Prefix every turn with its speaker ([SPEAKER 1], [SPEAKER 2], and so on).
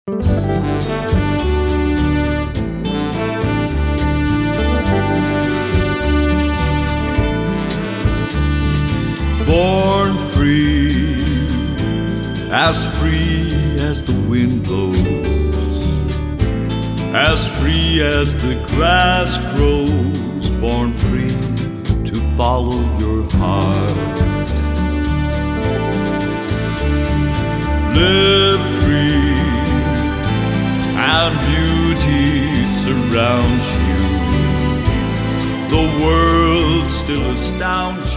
[SPEAKER 1] Born free as the wind blows, as free as the grass grows, born free to follow your heart. Live free and beauty surrounds you. The world still astounds you.